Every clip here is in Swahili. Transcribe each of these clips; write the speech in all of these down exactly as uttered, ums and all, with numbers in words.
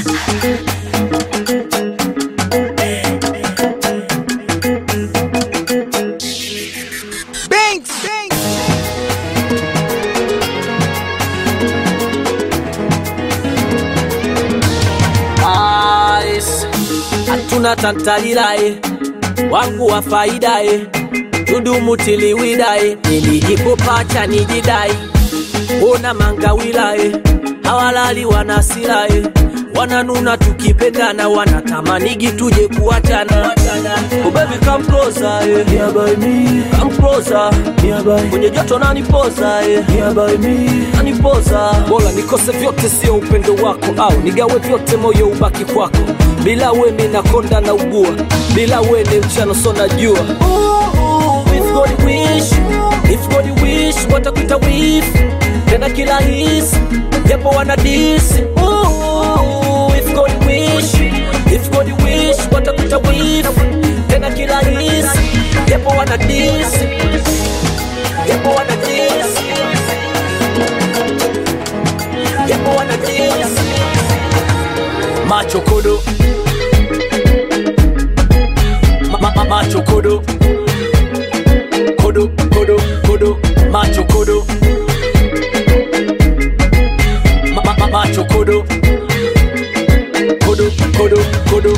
Hatuna tantalilae wangu wa faidae tudumu tiliwidae nilijipopacha nijidai ona mangawilae hawalali wanasilae wananuna tukipendana wanatamanigi tuje kuachana. Oh baby come closer eh. Yeah by me come closer yeah by kwenye joto nani poza eh. Yeah by me nani poza bora nikose vyote sio upendo wako au nigawe vyote moyo ubaki kwako bila wewe mimi nakonda na ugua bila wewe ni mchana sona jua. If God wish if God wish watakuita wish tena kila hisi japo wana disi. If God wish if God wish watakuita wish tena kila hisi japo wana disi japo wana disi japo wana disi. Macho kodo ma ma macho kodo kodo kodo kodo macho kodo ma ma macho kodo kodo kodo kodo.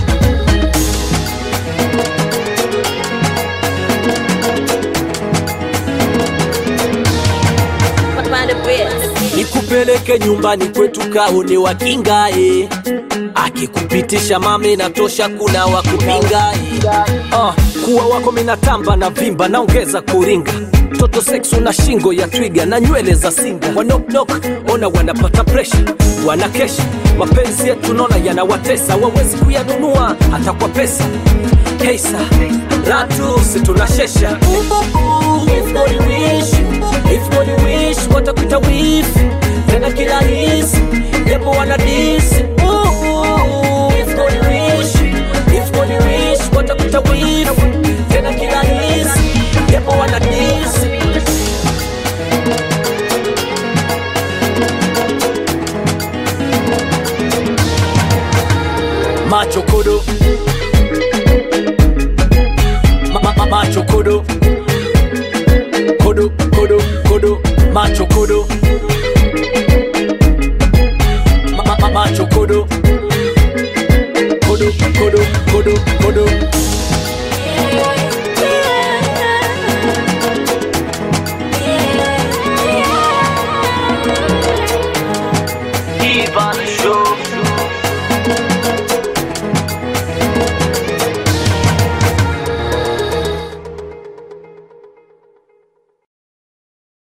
Nikupeleke nyumbani kwetu kaone wakingae akikupitisha mame natosha kuna wakupingae. Uh, kuwa wako minatamba na vimba naongeza kuringa toto sex una shingo ya twiga na nywele za singa wanok nok ona wanapata pressure wanakesha mapenzi yetu nona yanawatesa wawezi kuyanunua hata kwa pesa Keisa ratu situnashesha. If God wish if God wish watakuita wish tena kila hisi japo wana disi. If God wish if God wish watakuita wish tena kila hisi japo wana disi. Macho kodo